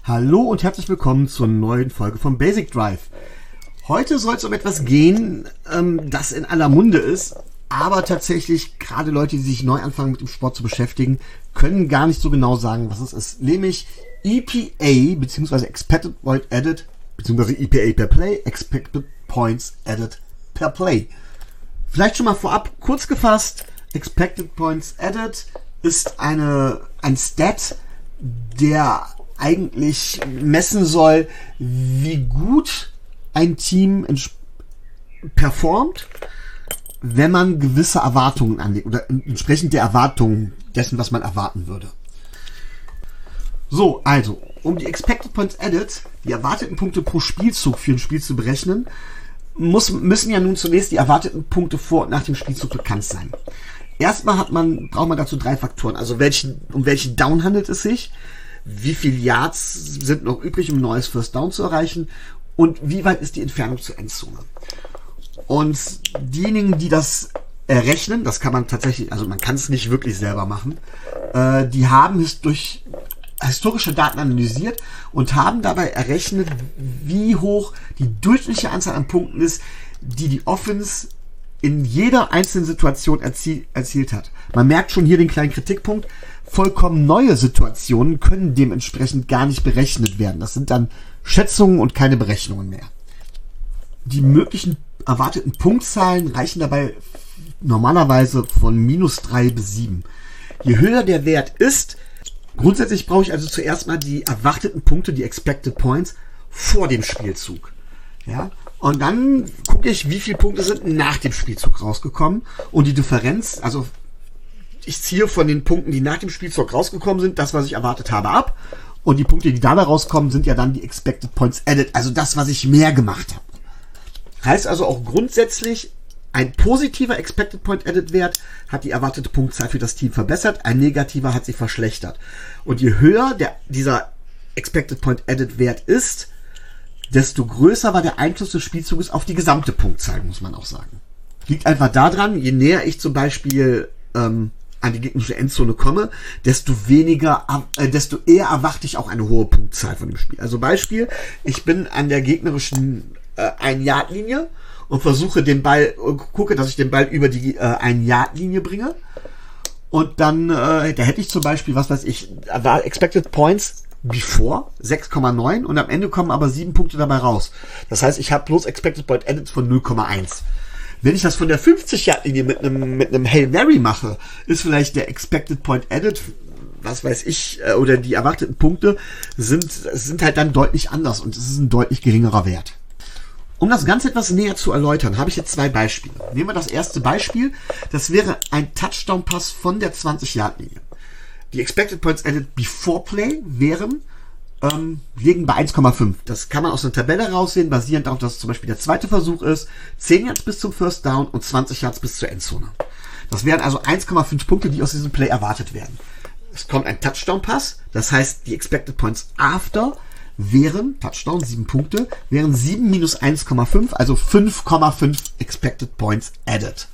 Hallo und herzlich willkommen zur neuen Folge von Basic Drive. Heute soll es um etwas gehen, das in aller Munde ist, aber tatsächlich gerade Leute, die sich neu anfangen mit dem Sport zu beschäftigen, können gar nicht so genau sagen, was es ist. Nämlich EPA bzw. Expected Point Added bzw. EPA per Play, Expected Points Added per Play. Vielleicht schon mal vorab kurz gefasst, Expected Points Added ist ein Stat, der eigentlich messen soll, wie gut ein Team performt, wenn man gewisse Erwartungen anlegt oder entsprechend der Erwartungen dessen, was man erwarten würde. So, also, um die Expected Points Added, die erwarteten Punkte pro Spielzug für ein Spiel zu berechnen, müssen ja nun zunächst die erwarteten Punkte vor und nach dem Spielzug bekannt sein. Erstmal braucht man dazu 3 Faktoren, also um welchen Down handelt es sich, wie viele Yards sind noch übrig, um ein neues First Down zu erreichen und wie weit ist die Entfernung zur Endzone. Und diejenigen, die das errechnen, das kann man tatsächlich, also man kann es nicht wirklich selber machen, die haben es durch historische Daten analysiert und haben dabei errechnet, wie hoch die durchschnittliche Anzahl an Punkten ist, die Offense in jeder einzelnen Situation erzielt hat. Man merkt schon hier den kleinen Kritikpunkt. Vollkommen neue Situationen können dementsprechend gar nicht berechnet werden. Das sind dann Schätzungen und keine Berechnungen mehr. Die möglichen erwarteten Punktzahlen reichen dabei normalerweise von -3 bis 7. Je höher der Wert ist, grundsätzlich brauche ich also zuerst mal die erwarteten Punkte, die Expected Points, vor dem Spielzug. Ja? Und dann gucke ich, wie viele Punkte sind nach dem Spielzug rausgekommen. Und die Differenz, also ich ziehe von den Punkten, die nach dem Spielzug rausgekommen sind, das, was ich erwartet habe, ab. Und die Punkte, die dabei rauskommen, sind ja dann die Expected Points Added, also das, was ich mehr gemacht habe. Heißt also auch grundsätzlich, ein positiver Expected Point Added Wert hat die erwartete Punktzahl für das Team verbessert, ein negativer hat sie verschlechtert. Und je höher dieser Expected Point Added Wert ist, desto größer war der Einfluss des Spielzuges auf die gesamte Punktzahl, muss man auch sagen. Liegt einfach daran, je näher ich zum Beispiel an die gegnerische Endzone komme, desto eher erwarte ich auch eine hohe Punktzahl von dem Spiel. Also Beispiel, ich bin an der gegnerischen 1-Yard-Linie und gucke, dass ich den Ball über die 1-Yard-Linie bringe. Und dann, da hätte ich zum Beispiel, was weiß ich, Expected Points before 6,9 und am Ende kommen aber 7 Punkte dabei raus. Das heißt, ich habe bloß Expected Point Added von 0,1. Wenn ich das von der 50-Yard-Linie mit einem Hail Mary mache, ist vielleicht der Expected Point Added, was weiß ich, oder die erwarteten Punkte sind halt dann deutlich anders und es ist ein deutlich geringerer Wert. Um das Ganze etwas näher zu erläutern, habe ich jetzt 2 Beispiele. Nehmen wir das erste Beispiel, das wäre ein Touchdown-Pass von der 20-Yard-Linie. Die Expected Points Added before Play liegen bei 1,5. Das kann man aus einer Tabelle raussehen, basierend darauf, dass es zum Beispiel der zweite Versuch ist, 10 Yards bis zum First Down und 20 Yards bis zur Endzone. Das wären also 1,5 Punkte, die aus diesem Play erwartet werden. Es kommt ein Touchdown-Pass, das heißt, die Expected Points after wären, Touchdown, 7 Punkte, wären 7 minus 1,5, also 5,5 Expected Points Added.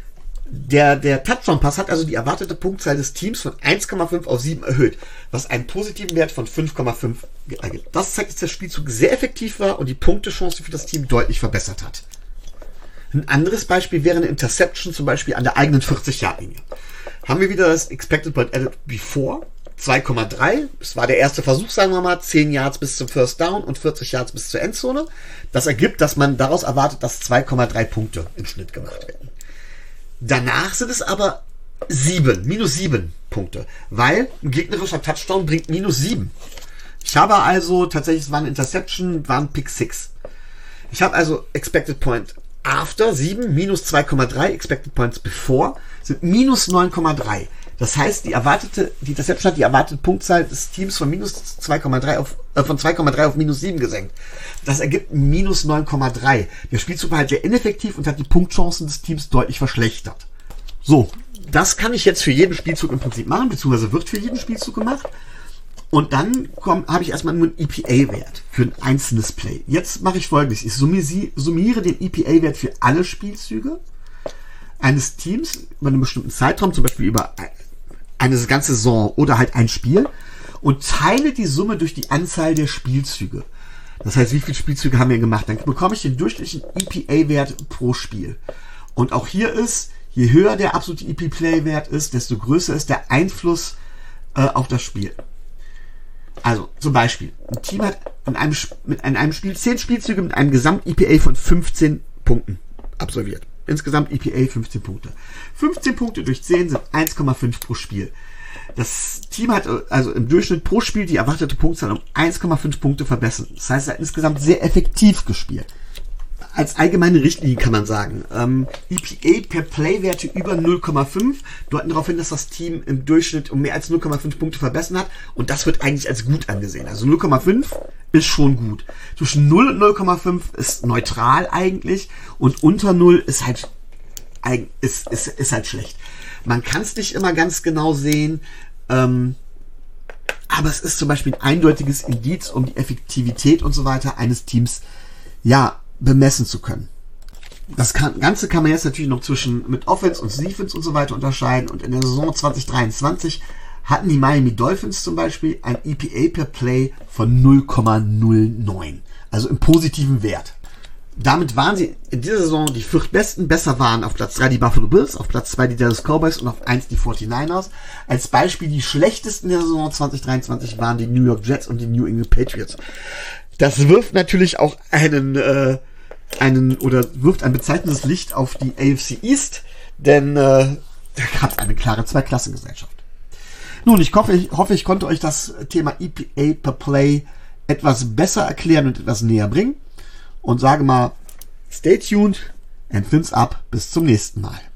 Der Touchdown-Pass hat also die erwartete Punktzahl des Teams von 1,5 auf 7 erhöht, was einen positiven Wert von 5,5 ergibt. Das zeigt, dass der Spielzug sehr effektiv war und die Punktechance für das Team deutlich verbessert hat. Ein anderes Beispiel wäre eine Interception, zum Beispiel an der eigenen 40-Yard-Linie. Haben wir wieder das Expected Point Added before, 2,3. Es war der erste Versuch, sagen wir mal, 10 Yards bis zum First Down und 40 Yards bis zur Endzone. Das ergibt, dass man daraus erwartet, dass 2,3 Punkte im Schnitt gemacht werden. Danach sind es aber minus 7 Punkte, weil ein gegnerischer Touchdown bringt minus 7. Ich habe also, tatsächlich, es war eine Interception, war ein Pick 6. Ich habe also Expected Point after 7 minus 2,3, Expected Points before sind minus 9,3. Das heißt, die Interception hat die erwartete Punktzahl des Teams von minus 2,3 von 2,3 auf minus 7 gesenkt. Das ergibt minus 9,3. Der Spielzug war halt sehr ineffektiv und hat die Punktchancen des Teams deutlich verschlechtert. So, das kann ich jetzt für jeden Spielzug im Prinzip machen, beziehungsweise wird für jeden Spielzug gemacht. Und dann habe ich erstmal nur einen EPA-Wert für ein einzelnes Play. Jetzt mache ich Folgendes. Ich summiere den EPA-Wert für alle Spielzüge eines Teams über einen bestimmten Zeitraum, zum Beispiel über eine ganze Saison oder halt ein Spiel. und teile die Summe durch die Anzahl der Spielzüge. Das heißt, wie viele Spielzüge haben wir gemacht? Dann bekomme ich den durchschnittlichen EPA-Wert pro Spiel. Und auch hier ist, je höher der absolute EP-Play-Wert ist, desto größer ist der Einfluss auf das Spiel. Also zum Beispiel, ein Team hat in einem Spiel 10 Spielzüge mit einem Gesamt-EPA von 15 Punkten absolviert. Insgesamt EPA 15 Punkte. 15 Punkte durch 10 sind 1,5 pro Spiel. Das Team hat also im Durchschnitt pro Spiel die erwartete Punktzahl um 1,5 Punkte verbessert. Das heißt, es hat insgesamt sehr effektiv gespielt. Als allgemeine Richtlinie kann man sagen, EPA per Play-Werte über 0,5 deuten darauf hin, dass das Team im Durchschnitt um mehr als 0,5 Punkte verbessert hat und das wird eigentlich als gut angesehen. Also 0,5 ist schon gut. Zwischen 0 und 0,5 ist neutral eigentlich und unter 0 ist halt ist halt schlecht. Man kann es nicht immer ganz genau sehen, aber es ist zum Beispiel ein eindeutiges Indiz, um die Effektivität und so weiter eines Teams bemessen zu können. Das Ganze kann man jetzt natürlich noch mit Offense und Defense und so weiter unterscheiden. Und in der Saison 2023 hatten die Miami Dolphins zum Beispiel ein EPA per Play von 0,09. Also im positiven Wert. Damit waren sie in dieser Saison die viertbesten. Besser waren auf Platz 3 die Buffalo Bills, auf Platz 2 die Dallas Cowboys und auf 1 die 49ers. Als Beispiel die schlechtesten der Saison 2023 waren die New York Jets und die New England Patriots. Das wirft natürlich auch wirft ein bezeichnendes Licht auf die AFC East, denn da gab es eine klare Zweiklassengesellschaft. Nun, ich hoffe, ich konnte euch das Thema EPA per Play etwas besser erklären und etwas näher bringen und sage mal, stay tuned and fins up, bis zum nächsten Mal.